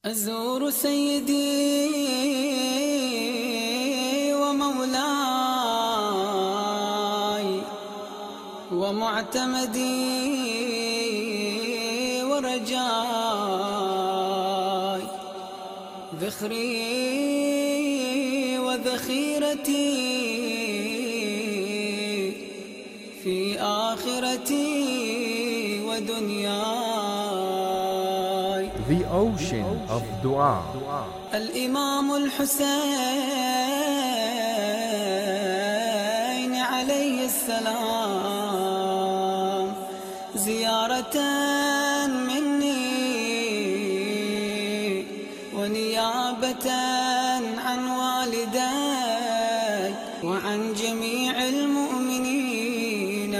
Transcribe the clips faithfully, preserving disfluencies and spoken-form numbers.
أزور سيدي ومولاي ومعتمدي ورجاي، ذخري وذخيرتي في آخرتي ودنياي. The ocean of dua. الإمام الحسين عليه السلام زيارة مني ونيابة عن والدي وعن جميع المؤمنين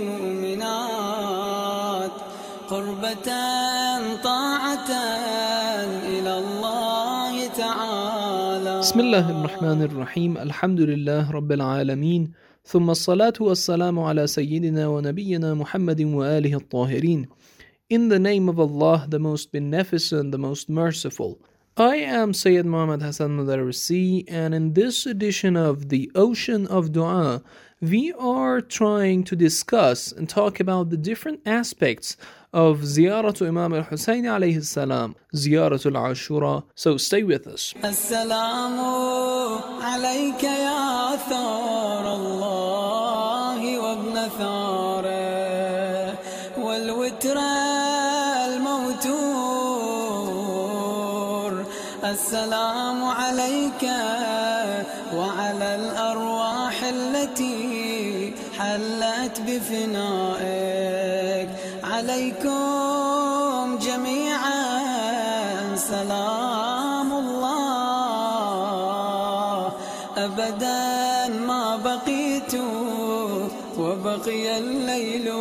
والمؤمنات، قربة طاعة إلى الله تعالى. بسم الله الرحمن الرحيم. الحمد لله رب العالمين، ثم الصلاة والسلام على سيدنا ونبينا محمد وآله الطاهرين. In the name of Allah, the most beneficent, the most merciful. I am Sayyid Muhammad Hassan Mudarrisi, and in this edition of the Ocean of Dua, we are trying to discuss and talk about the different aspects of Ziyaratu Imam al-Husayn alayhi salam, Ziyaratul Ashura. So stay with us. Assalamu alayka ya thar Allah wa ibn thara wal witra al-mawtur. Assalamu alayka wa ala al-arwah allati حلت بفنائك، عليكم جميعا سلام الله أبدا ما بقيت وبقي الليل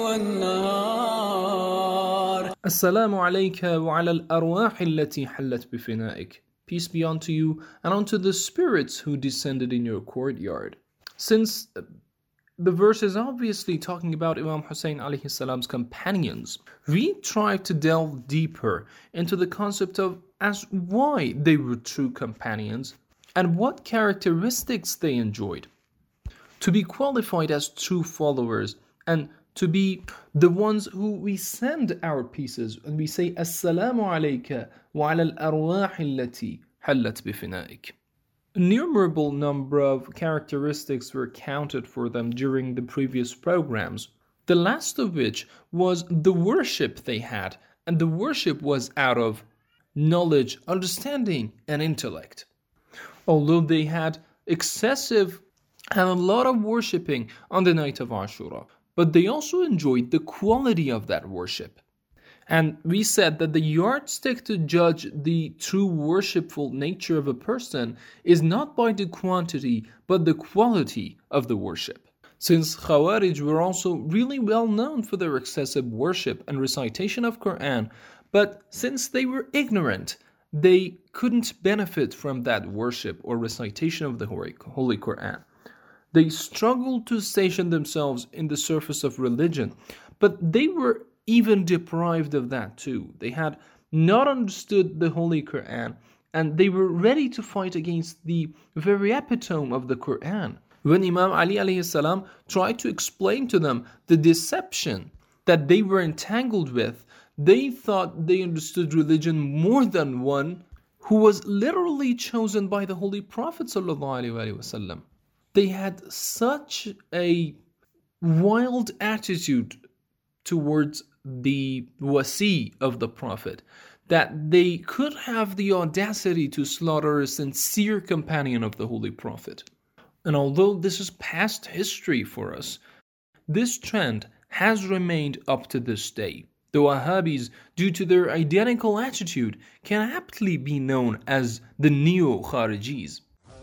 والنهار. السلام عليك وعلى الأرواح التي حلت بفنائك. Peace be unto you and unto the spirits who descended in your courtyard. Since the verse is obviously talking about Imam Hussein alayhi salam's companions, we try to delve deeper into the concept of as why they were true companions and what characteristics they enjoyed to be qualified as true followers and to be the ones who we send our pieces and we say Assalamu alayka wa ala al-arwah allati hallat bifinaik. Innumerable number of characteristics were counted for them during the previous programs, the last of which was the worship they had, and the worship was out of knowledge, understanding, and intellect. Although they had excessive and a lot of worshipping on the night of Ashura, but they also enjoyed the quality of that worship. And we said that the yardstick to judge the true worshipful nature of a person is not by the quantity, but the quality of the worship. Since Khawarij were also really well known for their excessive worship and recitation of Quran, but since they were ignorant, they couldn't benefit from that worship or recitation of the Holy Quran. They struggled to station themselves in the surface of religion, but they were even deprived of that too. They had not understood the Holy Quran, and they were ready to fight against the very epitome of the Quran. When Imam Ali alayhi salam tried to explain to them the deception that they were entangled with, they thought they understood religion more than one who was literally chosen by the Holy Prophet sallallahu alaihi wasallam. They had such a wild attitude towards the wasi of the Prophet that they could have the audacity to slaughter a sincere companion of the Holy Prophet. And although this is past history for us, this trend has remained up to this day. The Wahhabis, due to their identical attitude, can aptly be known as the Neo-Kharijis.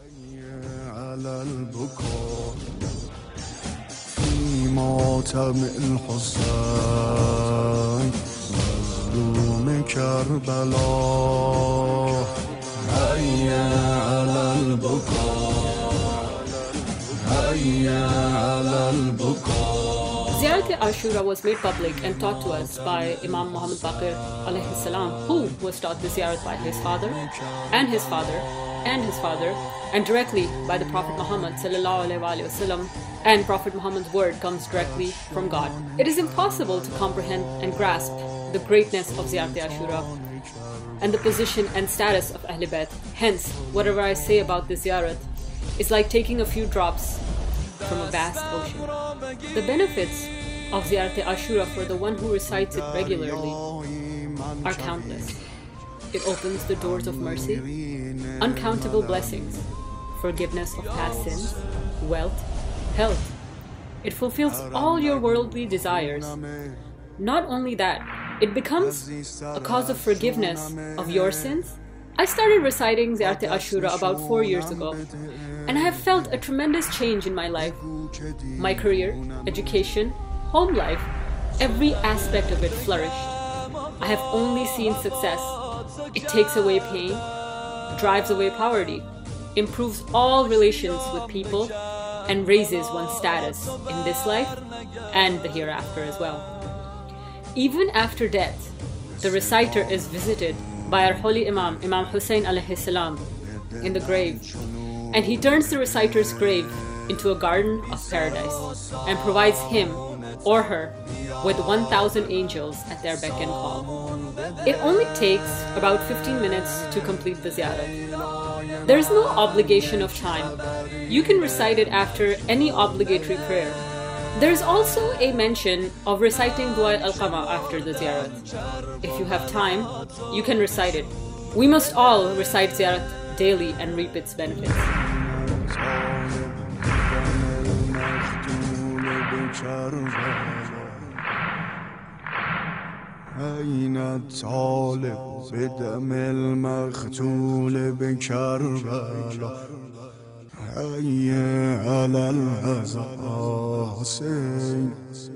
ماتم الحسين مظلوم كربلا هيا على البكاء هيا على البكاء. زيارة Ashura was made public and taught to us by Imam Muhammad Baqir alayhi salam, who was taught the ziyarat by his father and his father and his father, and directly by the Prophet Muhammad sallallahu alaihi wasallam. And Prophet Muhammad's word comes directly from God. It is impossible to comprehend and grasp the greatness of Ziyarat Ashura and the position and status of Ahl Bayt. Hence, whatever I say about this ziyarat is like taking a few drops from a vast ocean. The benefits of Ziyarat Ashura for the one who recites it regularly are countless. It opens the doors of mercy, uncountable blessings, forgiveness of past sins, wealth, health. It fulfills all your worldly desires. Not only that, it becomes a cause of forgiveness of your sins. I started reciting Ziyarat Ashura about four years ago, and I have felt a tremendous change in my life. My career, education, home life, every aspect of it flourished. I have only seen success. It takes away pain, drives away poverty, improves all relations with people, and raises one's status in this life and the hereafter as well. Even after death, the reciter is visited by our holy Imam, Imam Hussein alayhi salam, in the grave, and he turns the reciter's grave into a garden of paradise and provides him or her with one thousand angels at their beck and call. It only takes about fifteen minutes to complete the ziyarat. There is no obligation of time. You can recite it after any obligatory prayer. There is also a mention of reciting Dua al-Qama after the ziyarat. If you have time, you can recite it. We must all recite ziyarat daily and reap its benefits. أين الطالب بدم المقتول بكربلاء حي على الحسين.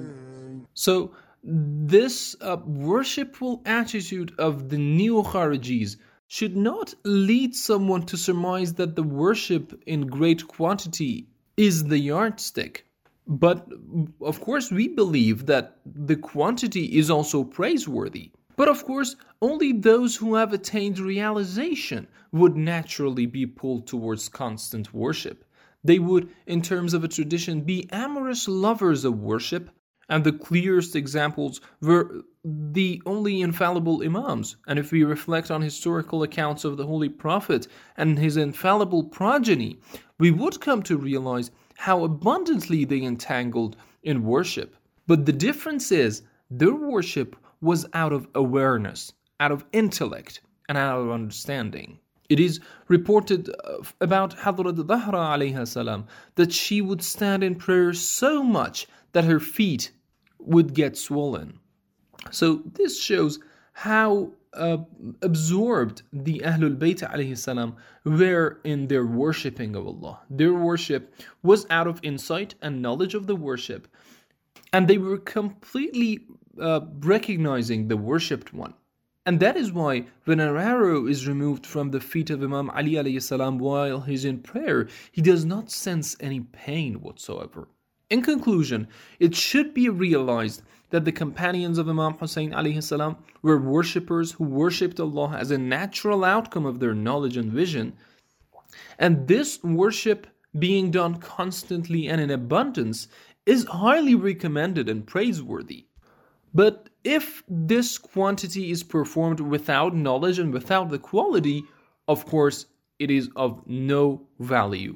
So this uh, worshipful attitude of the neo-Kharijis should not lead someone to surmise that the worship in great quantity is the yardstick. But of course we believe that the quantity is also praiseworthy. But of course only those who have attained realization would naturally be pulled towards constant worship. They would, in terms of a tradition, be amorous lovers of worship, and the clearest examples were the only infallible Imams. And if we reflect on historical accounts of the Holy Prophet and his infallible progeny, we would come to realize how abundantly they entangled in worship. But the difference is, their worship was out of awareness, out of intellect, and out of understanding. It is reported about Hadrat Dahra alayha salam that she would stand in prayer so much that her feet would get swollen. So this shows how uh, absorbed the Ahlul Bayt alayhi salam were in their worshipping of Allah. Their worship was out of insight and knowledge of the worship, and they were completely uh, recognizing the worshipped one. And that is why when an arrow is removed from the feet of Imam Ali alayhi salam while he's in prayer, he does not sense any pain whatsoever. In conclusion, it should be realized that the companions of Imam Hussein alayhi salam were worshippers who worshipped Allah as a natural outcome of their knowledge and vision. And this worship being done constantly and in abundance is highly recommended and praiseworthy. But if this quantity is performed without knowledge and without the quality, of course, it is of no value,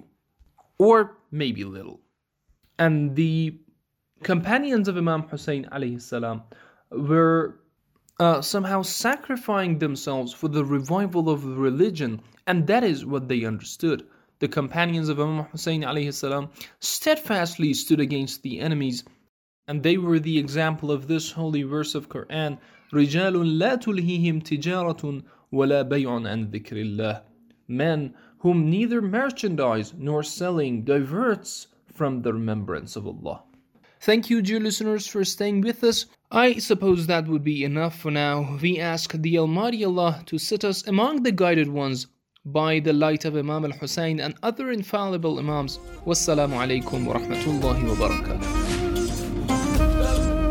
or maybe little. And the companions of Imam Hussein alayhi salam were uh, somehow sacrificing themselves for the revival of the religion, and that is what they understood. The companions of Imam Hussein alayhi salam steadfastly stood against the enemies, and they were the example of this holy verse of Quran, رِجَالٌ لَا تُلْهِهِمْ تِجَارَةٌ وَلَا بَيْعٌ عَنْ ذِكْرِ اللَّهِ. Men whom neither merchandise nor selling diverts from the remembrance of Allah. Thank you, dear listeners, for staying with us. I suppose that would be enough for now. We ask the Almighty Allah to sit us among the guided ones by the light of Imam al-Hussein and other infallible Imams. Wassalamu alaikum wa rahmatullahi wa barakatuh.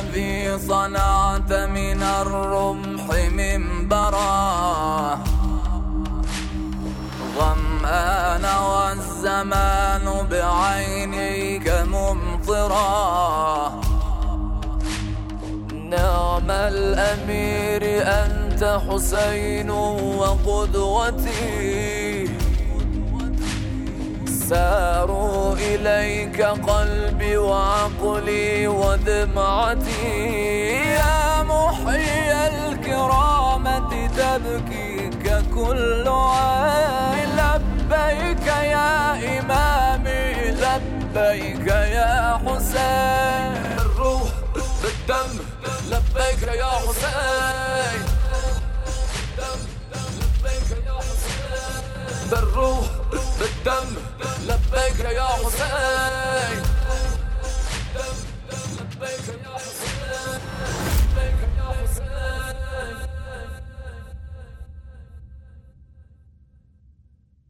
الذي صنعت من الرمح منبرا ظمآن والزمان بعينيك ممطرا نعم الأمير أنت حسين وقدوتي ساروا إليك قلبي وعقلي ودمعتي يا محيي الكرامة تبكيك كل عين لبيك يا إمامي لبيك يا حسين الروح بالدم لبيك يا حسين